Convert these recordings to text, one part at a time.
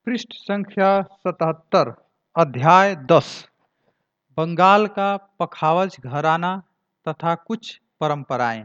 पृष्ठ संख्या 77। अध्याय 10। बंगाल का पखावज घराना तथा कुछ परंपराएं।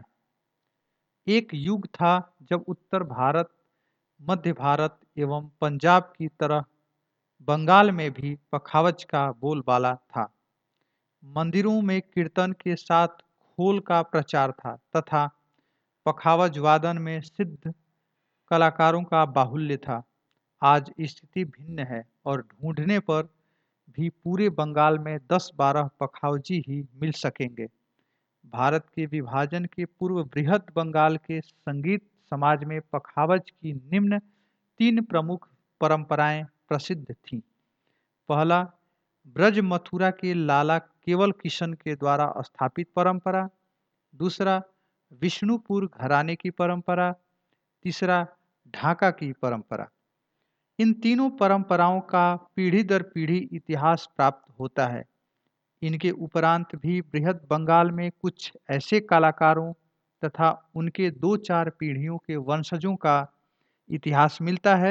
एक युग था जब उत्तर भारत, मध्य भारत एवं पंजाब की तरह बंगाल में भी पखावज का बोलबाला था। मंदिरों में कीर्तन के साथ खोल का प्रचार था तथा पखावज वादन में सिद्ध कलाकारों का बाहुल्य था। आज स्थिति भिन्न है और ढूंढने पर भी पूरे बंगाल में 10-12 पखावजी ही मिल सकेंगे। भारत के विभाजन के पूर्व बृहद बंगाल के संगीत समाज में पखावज की निम्न 3 प्रमुख परंपराएं प्रसिद्ध थीं। पहला, ब्रज मथुरा के लाला केवल किशन के द्वारा स्थापित परंपरा। दूसरा, विष्णुपुर घराने की परंपरा। तीसरा, ढाका की परंपरा। इन तीनों परंपराओं का पीढ़ी दर पीढ़ी इतिहास प्राप्त होता है। इनके उपरांत भी बृहद बंगाल में कुछ ऐसे कलाकारों तथा उनके 2-4 पीढ़ियों के वंशजों का इतिहास मिलता है।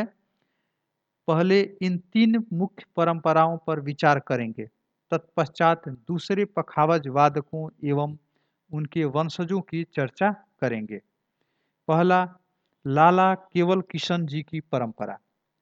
पहले इन 3 मुख्य परंपराओं पर विचार करेंगे, तत्पश्चात दूसरे पखावज वादकों एवं उनके वंशजों की चर्चा करेंगे। पहला, लाला केवल किशन जी की परंपरा।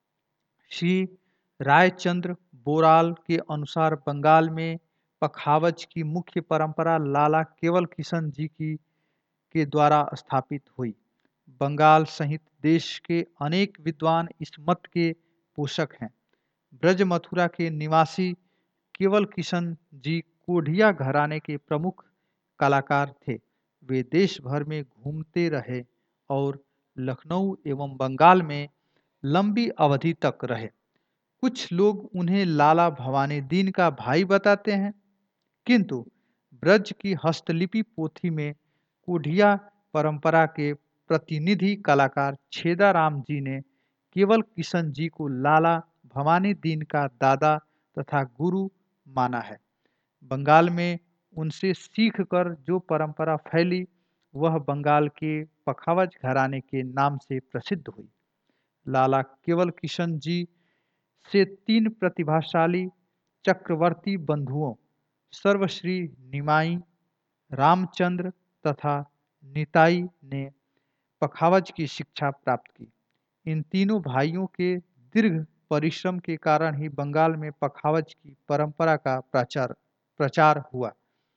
श्री रायचंद्र बोराल के अनुसार बंगाल में पखावज की मुख्य परंपरा लाला केवल किशन जी की के द्वारा स्थापित हुई। बंगाल सहित देश के अनेक विद्वान इस मत के पोषक हैं। ब्रज मथुरा के निवासी केवल किशन जी कोढ़िया घराने के प्रमुख कलाकार थे। वे देश भर में घूमते रहे और लखनऊ एवं बंगाल में लंबी अवधि तक रहे। कुछ लोग उन्हें लाला भवानी दीन का भाई बताते हैं, किंतु ब्रज की हस्तलिपि पोथी में कोढ़िया परंपरा के प्रतिनिधि कलाकार छेदाराम जी ने केवल किशन जी को लाला भवानी दीन का दादा तथा गुरु माना है। बंगाल में उनसे सीख कर जो परंपरा फैली वह बंगाल के पखावज घराने के नाम से प्रसिद्ध हुई। लाला केवल किशन जी से 3 प्रतिभाशाली चक्रवर्ती बंधुओं सर्वश्री निमाई, रामचंद्र तथा निताई ने पखावज की शिक्षा प्राप्त की। इन तीनों भाइयों के दीर्घ परिश्रम के कारण ही बंगाल में पखावज की परंपरा का प्रचार हुआ।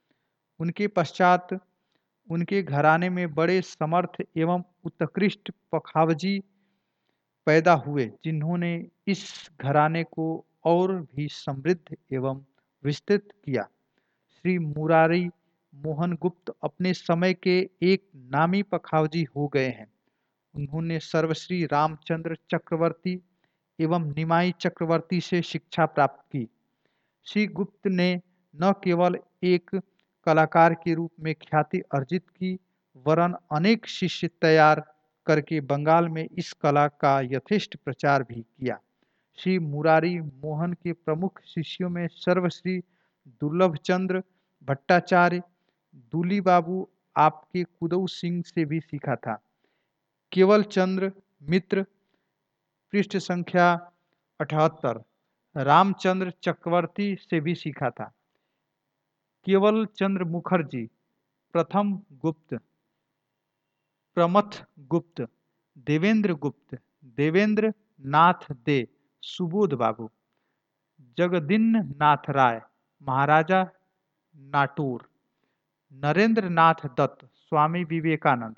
उनके पश्चात उनके घराने में बड़े समर्थ एवं उत्कृष्ट पखावजी पैदा हुए, जिन्होंने इस घराने को और भी समृद्ध एवं विस्तृत किया। श्री मुरारी मोहन गुप्त अपने समय के एक नामी पखावजी हो गए हैं। उन्होंने सर्वश्री रामचंद्र चक्रवर्ती एवं निमाई चक्रवर्ती से शिक्षा प्राप्त की। श्री गुप्त ने न केवल एक कलाकार के रूप में ख्याति अर्जित की, वरन अनेक शिष्य तैयार करके बंगाल में इस कला का यथेष्ट प्रचार भी किया। श्री मुरारी मोहन के प्रमुख शिष्यों में सर्वश्री दुर्लभचंद्र भट्टाचार्य, दूली बाबू आपके कुदऊ सिंह से भी सीखा था। केवल चंद्र मित्र, पृष्ठ संख्या 78। रामचंद्र चक्रवर्ती से भी सीखा था। केवल चंद्र मुखर्जी, प्रथम गुप्त, प्रमथ गुप्त, देवेंद्र गुप्त, देवेंद्र नाथ दे, सुबोध बाबू, जगदीन नाथ राय, महाराजा नाटूर, नरेंद्र नाथ दत्त, स्वामी विवेकानंद,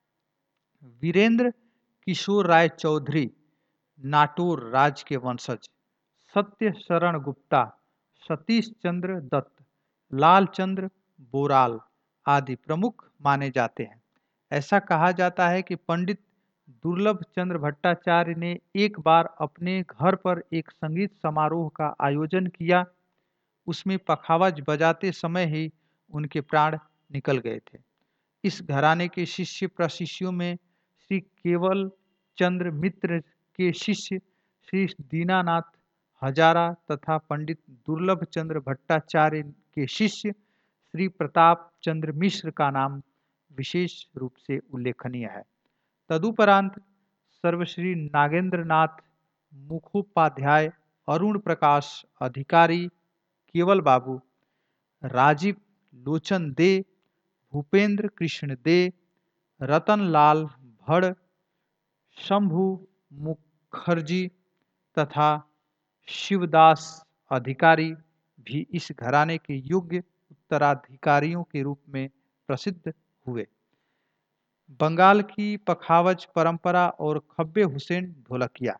वीरेंद्र किशोर राय चौधरी, नाटूर राज के वंशज, सत्य शरण गुप्ता, सतीश चंद्र दत्त, लालचंद्र बोराल आदि प्रमुख माने जाते हैं। ऐसा कहा जाता है कि पंडित दुर्लभ चंद्र भट्टाचार्य ने एक बार अपने घर पर एक संगीत समारोह का आयोजन किया। उसमें पखावज बजाते समय ही उनके प्राण निकल गए थे। इस घराने के शिष्य प्रशिष्यों में श्री केवल चंद्र मित्र के शिष्य श्री दीनानाथ हजारा तथा पंडित दुर्लभ चंद्र भट्टाचार्य के शिष्य श्री प्रताप चंद्र मिश्र का नाम विशेष रूप से उल्लेखनीय है। तदुपरांत सर्वश्री नागेंद्र नाथ मुखोपाध्याय, अरुण प्रकाश अधिकारी, केवल बाबू, राजीव लोचन दे, भूपेंद्र कृष्ण दे, रतनलाल भड़, शंभु मुखर्जी तथा शिवदास अधिकारी भी इस घराने के योग्य उत्तराधिकारियों के रूप में प्रसिद्ध हुए। बंगाल की पखावज परंपरा और खब्बे हुसैन ढोलकिया।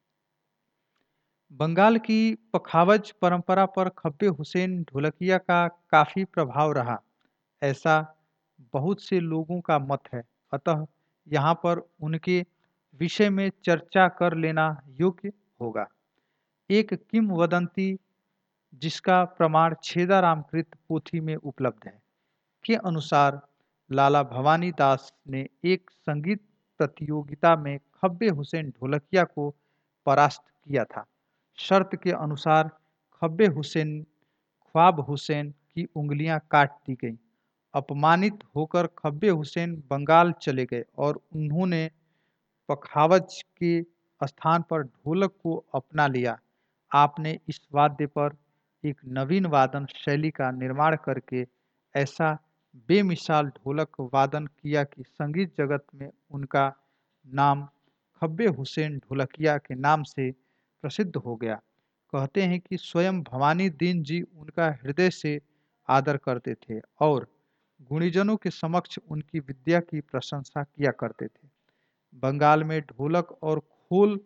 बंगाल की पखावज परंपरा पर खब्बे हुसैन ढोलकिया का काफ़ी प्रभाव रहा, ऐसा बहुत से लोगों का मत है। अतः यहाँ पर उनके विषय में चर्चा कर लेना योग्य होगा। एक किंवदंती जिसका प्रमाण छेदारामकृत पोथी में उपलब्ध है के अनुसार लाला भवानी दास ने एक संगीत प्रतियोगिता में खब्बे हुसैन ढोलकिया को परास्त किया था। शर्त के अनुसार ख्वाब हुसैन की उंगलियां काट दी गईं। अपमानित होकर खब्बे हुसैन बंगाल चले गए और उन्होंने पखावज के स्थान पर ढोलक को अपना लिया। आपने इस वाद्य पर एक नवीन वादन शैली का निर्माण करके ऐसा बेमिसाल ढोलक वादन किया कि संगीत जगत में उनका नाम खब्बे हुसैन ढोलकिया के नाम से प्रसिद्ध हो गया। कहते हैं कि स्वयं भवानी दीन जी उनका हृदय से आदर करते थे और गुणीजनों के समक्ष उनकी विद्या की प्रशंसा किया करते थे। बंगाल में ढोलक और खोल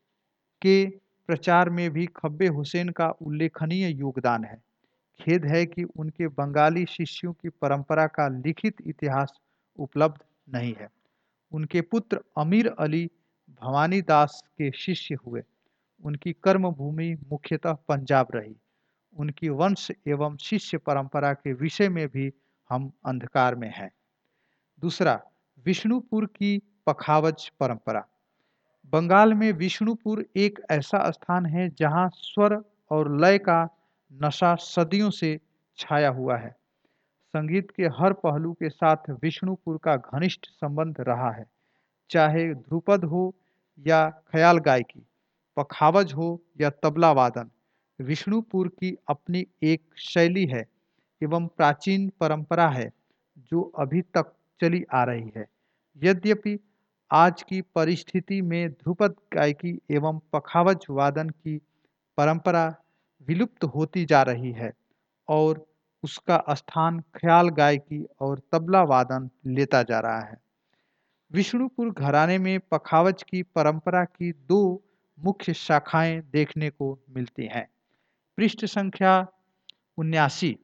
के प्रचार में भी खब्बे हुसैन का उल्लेखनीय योगदान है। खेद है कि उनके बंगाली शिष्यों की परंपरा का लिखित इतिहास उपलब्ध नहीं है। उनके पुत्र अमीर अली भवानी दास के शिष्य हुए। उनकी कर्मभूमि मुख्यतः पंजाब रही। उनकी वंश एवं शिष्य परंपरा के विषय में भी हम अंधकार में हैं। दूसरा, विष्णुपुर की पखावज परंपरा। बंगाल में विष्णुपुर एक ऐसा स्थान है जहां स्वर और लय का नशा सदियों से छाया हुआ है। संगीत के हर पहलू के साथ विष्णुपुर का घनिष्ठ संबंध रहा है, चाहे ध्रुपद हो या ख्याल गायकी, पखावज हो या तबला वादन। विष्णुपुर की अपनी एक शैली है एवं प्राचीन परंपरा है जो अभी तक चली आ रही है। यद्यपि आज की परिस्थिति में ध्रुपद गायकी एवं पखावज वादन की परंपरा विलुप्त होती जा रही है और उसका स्थान ख्याल गायकी और तबला वादन लेता जा रहा है। विष्णुपुर घराने में पखावज की परंपरा की दो मुख्य शाखाएं देखने को मिलती हैं। पृष्ठ संख्या 79।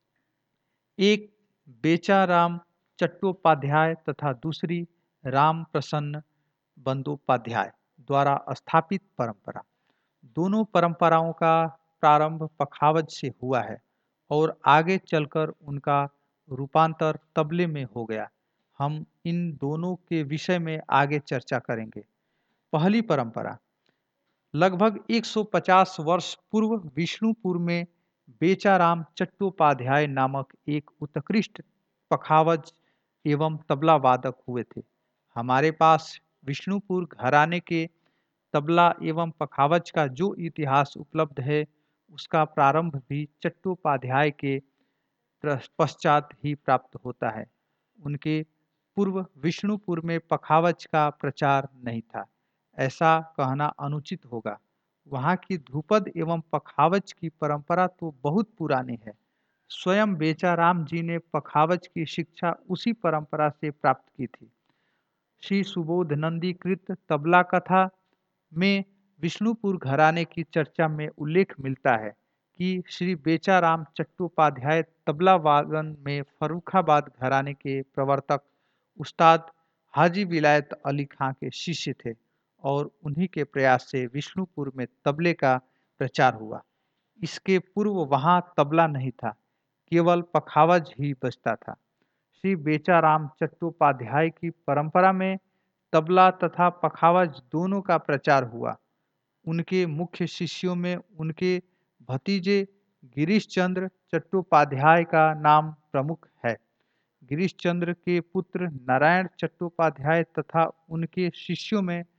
एक बेचाराम चट्टोपाध्याय तथा दूसरी राम प्रसन्न बंदोपाध्याय द्वारा स्थापित परंपरा। दोनों परंपराओं का प्रारंभ पखावज से हुआ है और आगे चलकर उनका रूपांतर तबले में हो गया। हम इन दोनों के विषय में आगे चर्चा करेंगे। पहली परंपरा लगभग 150 वर्ष पूर्व विष्णुपुर में बेचाराम चट्टोपाध्याय नामक एक उत्कृष्ट पखावज एवं तबला वादक हुए थे। हमारे पास विष्णुपुर घराने के तबला एवं पखावज का जो इतिहास उपलब्ध है उसका प्रारंभ भी चट्टोपाध्याय के पश्चात ही प्राप्त होता है। उनके पूर्व विष्णुपुर में पखावज का प्रचार नहीं था, ऐसा कहना अनुचित होगा। वहाँ की ध्रुपद एवं पखावज की परंपरा तो बहुत पुरानी है। स्वयं बेचाराम जी ने पखावज की शिक्षा उसी परंपरा से प्राप्त की थी। श्री सुबोध नंदी कृत तबला कथा में विष्णुपुर घराने की चर्चा में उल्लेख मिलता है कि श्री बेचाराम चट्टोपाध्याय तबला वादन में फर्रुखाबाद घराने के प्रवर्तक उस्ताद हाजी विलायत अली खां के शिष्य थे और उन्हीं के प्रयास से विष्णुपुर में तबले का प्रचार हुआ। इसके पूर्व वहां तबला नहीं था, केवल पखावज ही बजता था। श्री बेचाराम चट्टोपाध्याय की परंपरा में तबला तथा पखावज दोनों का प्रचार हुआ। उनके मुख्य शिष्यों में उनके भतीजे गिरीश चंद्र चट्टोपाध्याय का नाम प्रमुख है। गिरीश चंद्र के पुत्र नारायण चट्टोपाध्याय तथा उनके शिष्यों में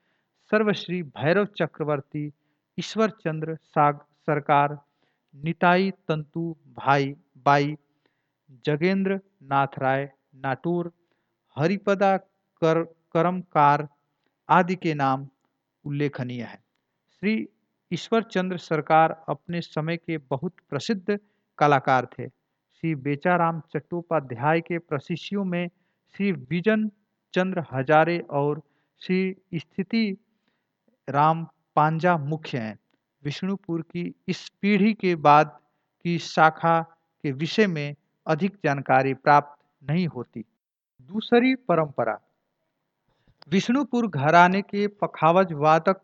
सर्वश्री भैरव चक्रवर्ती ईश्वर चंद्र साग सरकार, निताई तंतु भाई बाई, जगेंद्र नाथ राय नाटूर, हरिपदा कर करमकार आदि के नाम उल्लेखनीय है। श्री ईश्वर चंद्र सरकार अपने समय के बहुत प्रसिद्ध कलाकार थे। श्री बेचाराम चट्टोपाध्याय के प्रशिष्यों में श्री विजन चंद्र हजारे और श्री स्थिति राम पांजा मुख्य हैं। विष्णुपुर की इस पीढ़ी के बाद की शाखा के विषय में अधिक जानकारी प्राप्त नहीं होती। दूसरी परंपरा, विष्णुपुर घराने के पखावज वादक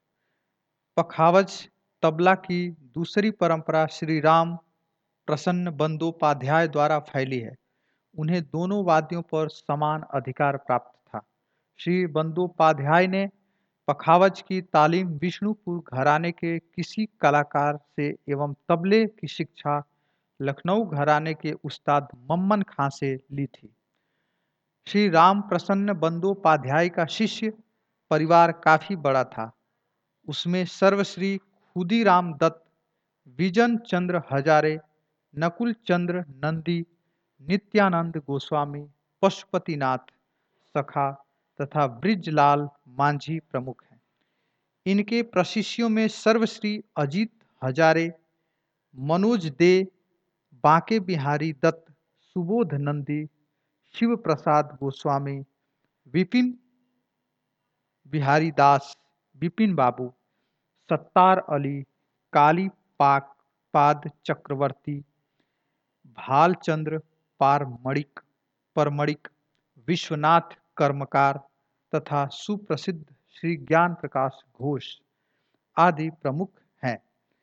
पखावज तबला की दूसरी परंपरा श्री राम प्रसन्न बंदोपाध्याय द्वारा फैली है। उन्हें दोनों वाद्यों पर समान अधिकार प्राप्त था। श्री बंदोपाध्याय ने पखावज की तालीम विष्णुपुर घराने के किसी कलाकार से एवं तबले की शिक्षा लखनऊ घराने के उस्ताद मम्मन खां से ली थी। श्री राम प्रसन्न बंदोपाध्याय का शिष्य परिवार काफी बड़ा था। उसमें सर्वश्री खुदीराम दत्त, विजन चंद्र हजारे, नकुल चंद्र नंदी, नित्यानंद गोस्वामी, पशुपतिनाथ सखा तथा ब्रिजलाल मांझी प्रमुख हैं। इनके प्रशिष्यों में सर्वश्री अजीत हजारे, मनोज दे, बांके बिहारी दत्त, सुबोध नंदी, शिव प्रसाद गोस्वामी, विपिन बिहारी दास, विपिन बाबू, सत्तार अली, काली पाक पाद चक्रवर्ती, भालचंद्र पारमणिक परमणिक, विश्वनाथ कर्मकार तथा सुप्रसिद्ध श्री ज्ञान प्रकाश घोष आदि प्रमुख हैं।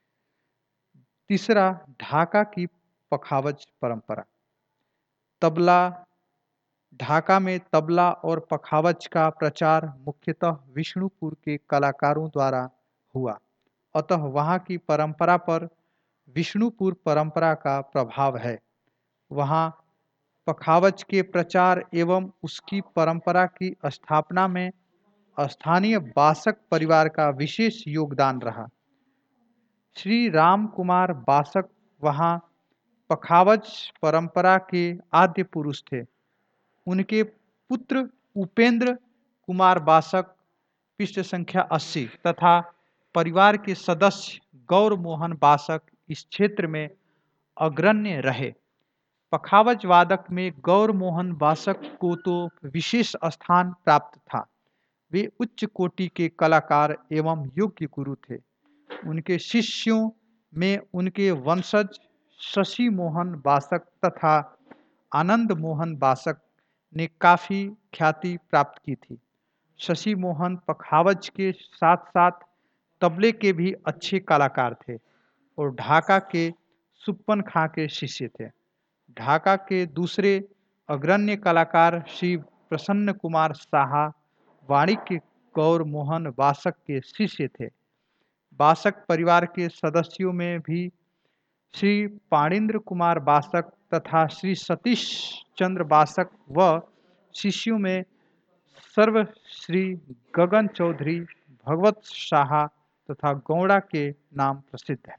तीसरा, ढाका की पखावज परंपरा। तबला, ढाका में तबला और पखावज का प्रचार मुख्यतः विष्णुपुर के कलाकारों द्वारा हुआ, अतः वहाँ की परंपरा पर विष्णुपुर परंपरा का प्रभाव है। वहाँ पखावज के प्रचार एवं उसकी परंपरा की स्थापना में स्थानीय बासक परिवार का विशेष योगदान रहा। श्री राम कुमार बासक वहाँ पखावज परंपरा के आद्य पुरुष थे। उनके पुत्र उपेंद्र कुमार बासक पृष्ठ संख्या 80 तथा परिवार के सदस्य गौर मोहन बासक इस क्षेत्र में अग्रण्य रहे। पखावज वादक में गौर मोहन बासक को तो विशेष स्थान प्राप्त था। वे उच्च कोटि के कलाकार एवं योग्य गुरु थे। उनके शिष्यों में उनके वंशज शशि मोहन बासक तथा आनंद मोहन बासक ने काफी ख्याति प्राप्त की थी। शशि मोहन पखावज के साथ साथ तबले के भी अच्छे कलाकार थे और ढाका के सुप्पन खां के शिष्य थे। ढाका के दूसरे अग्रण्य कलाकार श्री प्रसन्न कुमार साहा वाणिज्य गौर मोहन बासक के शिष्य थे। बासक परिवार के सदस्यों में भी श्री पाणिंद्र कुमार बासक तथा श्री सतीश चंद्र बासक व शिष्यों में सर्व श्री गगन चौधरी, भगवत शाह तथा गौड़ा के नाम प्रसिद्ध हैं।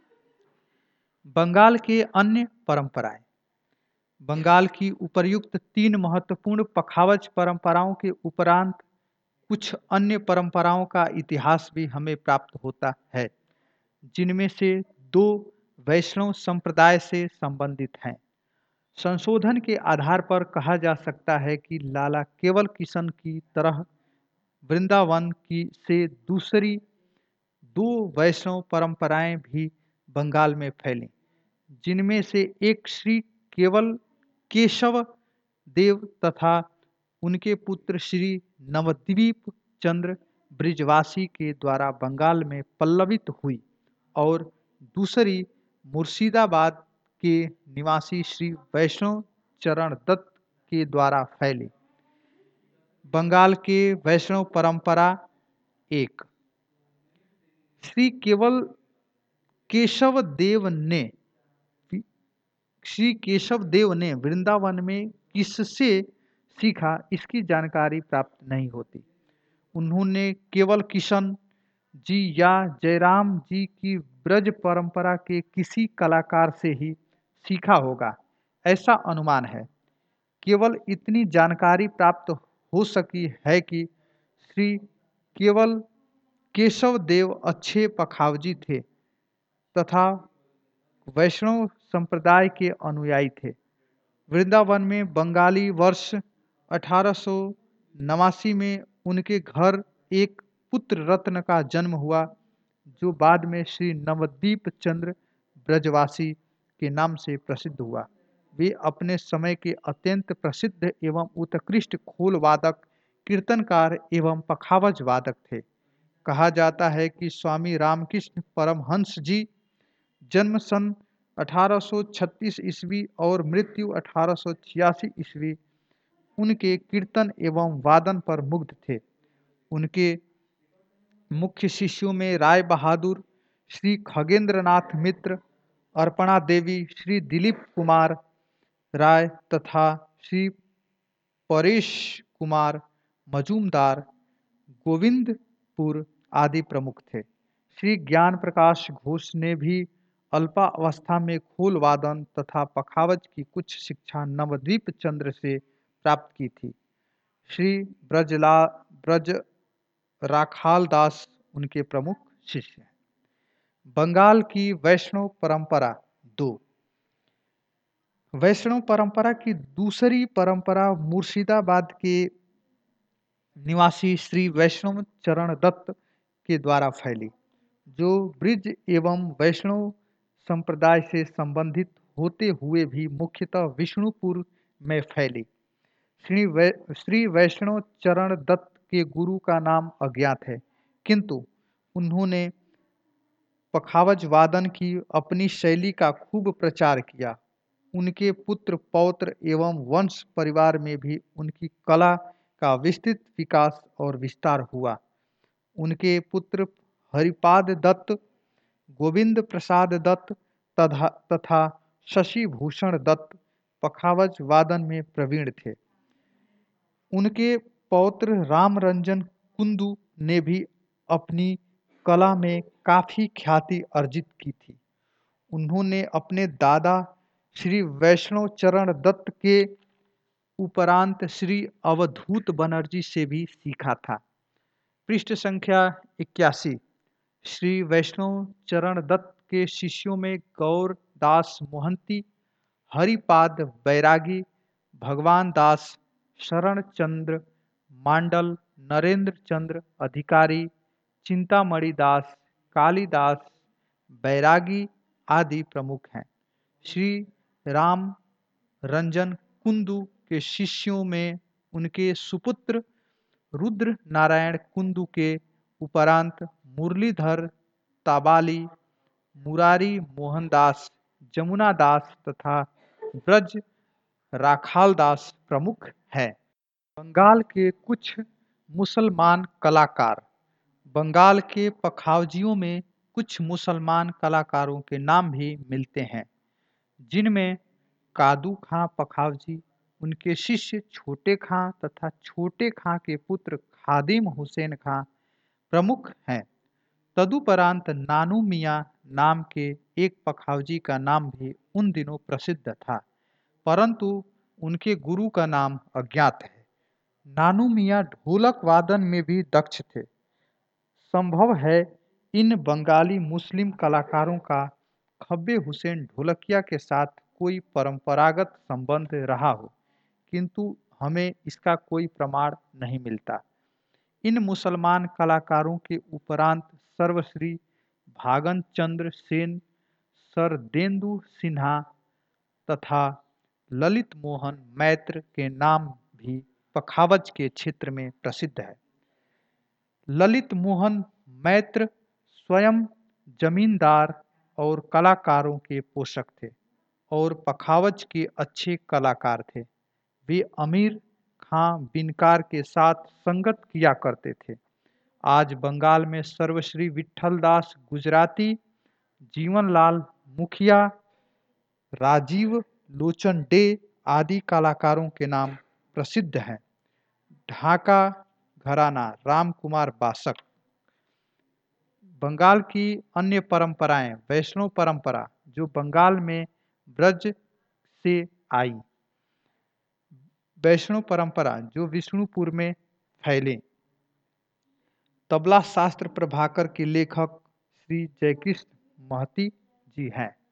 बंगाल के अन्य परंपराएं। बंगाल की उपर्युक्त 3 महत्वपूर्ण पखावज परंपराओं के उपरांत कुछ अन्य परंपराओं का इतिहास भी हमें प्राप्त होता है, जिनमें से 2 वैष्णव संप्रदाय से संबंधित हैं। संशोधन के आधार पर कहा जा सकता है कि लाला केवल किशन की तरह वृंदावन की से दूसरी 2 वैष्णव परंपराएं भी बंगाल में फैली, जिनमें से एक श्री केवल केशव देव तथा उनके पुत्र श्री नवद्वीप चंद्र ब्रिजवासी के द्वारा बंगाल में पल्लवित हुई और दूसरी मुर्शिदाबाद के निवासी श्री वैष्णव चरण दत्त के द्वारा फैली। बंगाल के वैष्णव परंपरा 1। श्री केवल केशव देव ने वृंदावन में किससे सीखा, इसकी जानकारी प्राप्त नहीं होती। उन्होंने केवल किशन जी या जयराम जी की ब्रज परंपरा के किसी कलाकार से ही सीखा होगा, ऐसा अनुमान है। केवल इतनी जानकारी प्राप्त हो सकी है कि श्री केवल केशव देव अच्छे पखावजी थे तथा वैष्णव संप्रदाय के अनुयायी थे। वृंदावन में बंगाली वर्ष 1889 में उनके घर एक पुत्र रत्न का जन्म हुआ, जो बाद में श्री नवदीप चंद्र ब्रजवासी के नाम से प्रसिद्ध हुआ। वे अपने समय के अत्यंत प्रसिद्ध एवं उत्कृष्ट खोल वादक, कीर्तनकार एवं पखावज वादक थे। कहा जाता है कि स्वामी रामकृष्ण परमहंस जी जन्म सन 1836 ईस्वी और मृत्यु 1886 ईस्वी उनके कीर्तन एवं वादन पर मुग्ध थे। उनके मुख्य शिष्यों में राय बहादुर, श्री खगेंद्र नाथ मित्र, अर्पणा देवी, श्री दिलीप कुमार राय तथा श्री परेश कुमार मजूमदार, गोविंदपुर आदि प्रमुख थे। श्री ज्ञान प्रकाश घोष ने भी अल्पावस्था में खोल वादन तथा पखावज की कुछ शिक्षा नवद्वीप चंद्र से प्राप्त की थी। श्री ब्रज राखाल दास उनके प्रमुख शिष्य हैं। बंगाल की वैष्णव परंपरा 2। वैष्णव परंपरा की दूसरी परंपरा मुर्शिदाबाद के निवासी श्री वैष्णव चरण दत्त के द्वारा फैली, जो ब्रिज एवं वैष्णव संप्रदाय से संबंधित होते हुए भी मुख्यतः विष्णुपुर में फैली। श्री वैष्णव चरण दत्त के गुरु का नाम अज्ञात है, किंतु उन्होंने पखावज वादन की अपनी शैली का खूब प्रचार किया। उनके पुत्र पौत्र एवं वंश परिवार में भी उनकी कला का विस्तृत विकास और विस्तार हुआ। उनके पुत्र हरिपाद दत्त, गोविंद प्रसाद दत्त तथा शशि भूषण दत्त पखावज वादन में प्रवीण थे। उनके पौत्र रामरंजन कुंदू ने भी अपनी कला में काफी ख्याति अर्जित की थी। उन्होंने अपने दादा श्री वैष्णव चरण दत्त के उपरांत श्री अवधूत बनर्जी से भी सीखा था। पृष्ठ संख्या 81। श्री वैष्णव चरण दत्त के शिष्यों में गौर दास मोहंती, हरिपाद बैरागी, भगवान दास, शरण चंद्र मांडल, नरेंद्र चंद्र अधिकारी, चिंतामणि दास, कालीदास बैरागी आदि प्रमुख हैं। श्री राम रंजन कुंदू के शिष्यों में उनके सुपुत्र रुद्र नारायण कुंदू के उपरांत मुरलीधर ताबाली, मुरारी मोहनदास, जमुना दास तथा ब्रज राखाल दास प्रमुख हैं। बंगाल के कुछ मुसलमान कलाकार। बंगाल के पखावजियों में कुछ मुसलमान कलाकारों के नाम भी मिलते हैं, जिनमें कादू खां पखावजी, उनके शिष्य छोटे खां तथा छोटे खां के पुत्र खादिम हुसैन खां प्रमुख हैं। तदुपरांत नानू मियाँ नाम के एक पखावजी का नाम भी उन दिनों प्रसिद्ध था, परंतु उनके गुरु का नाम अज्ञात है। नानू मियाँ ढोलक वादन में भी दक्ष थे। संभव है इन बंगाली मुस्लिम कलाकारों का खब्बे हुसैन ढोलकिया के साथ कोई परंपरागत संबंध रहा हो, किंतु हमें इसका कोई प्रमाण नहीं मिलता। इन मुसलमान कलाकारों के उपरांत सर्वश्री भागन चंद्र सेन, सरदेंदु सिन्हा तथा ललित मोहन मैत्र के नाम भी पखावज के क्षेत्र में प्रसिद्ध है। ललित मोहन मैत्र स्वयं जमींदार और कलाकारों के पोषक थे और पखावज के अच्छे कलाकार थे। वे अमीर खां बिनकार के साथ संगत किया करते थे। आज बंगाल में सर्वश्री विठल दास गुजराती, जीवनलाल मुखिया, राजीव लोचन डे आदि कलाकारों के नाम प्रसिद्ध हैं। ढाका घराना राम कुमार बासक। बंगाल की अन्य परंपराएं वैष्णव परंपरा जो बंगाल में ब्रज से आई, वैष्णव परंपरा जो विष्णुपुर में फैले। तबला शास्त्र प्रभाकर के लेखक श्री जयकृष्ण महती जी हैं।